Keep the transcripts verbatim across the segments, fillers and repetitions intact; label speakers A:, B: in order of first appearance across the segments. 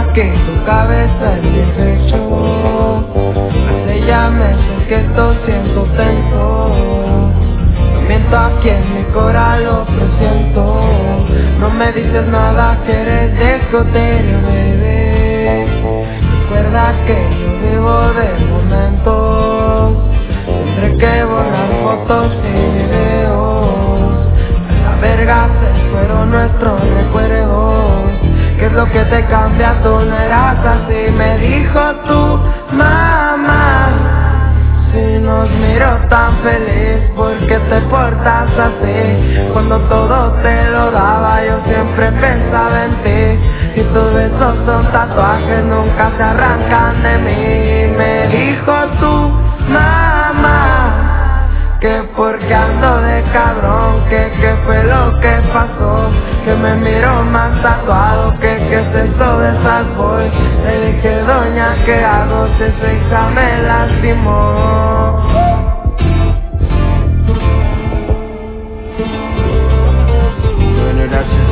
A: aquí tu cabeza en mi pecho. Hace ya meses que esto siento tenso. No miento aquí en mi corazón, lo presiento. No me dices nada, que eres de escoterio, bebé. Recuerda que yo vivo de momentos. Tendré que borrar fotos y videos. A la verga se fueron nuestros recuerdos. ¿Qué es lo que te cambia? Tú no eras así, me dijo tu mamá. Si nos miro tan feliz, ¿por qué te portas así? Cuando todo te lo daba, yo siempre pensaba en ti. Y tus besos son tatuajes, nunca se arrancan de mí. Me dijo tu mamá que porque ando de cabrón, que qué fue lo que pasó, que me miro más tatuado, que qué es esto de sad boy. Le dije, doña, ¿qué hago si esa hija me lastimó? Buenas noches.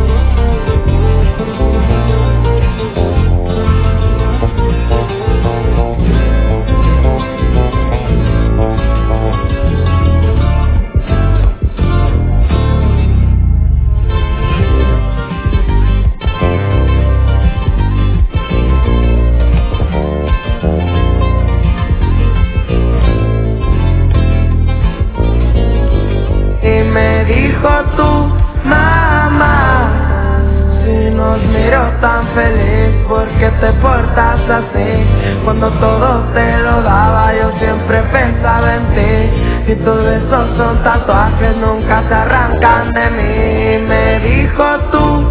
A: Me dijo tu mamá, si nos miro tan feliz, ¿por qué te portas así? Cuando todo te lo daba, yo siempre pensaba en ti. Y tus besos son tatuajes, nunca se arrancan de mí. Me dijo tu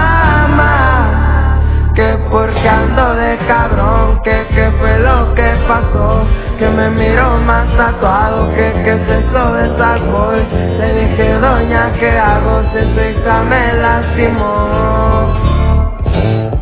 A: mamá que porque ando de cabrón, que qué fue lo que pasó, que me miro más tatuado, que qué es eso de sad boy. Le dije, doña, ¿qué hago si su hija me lastimó?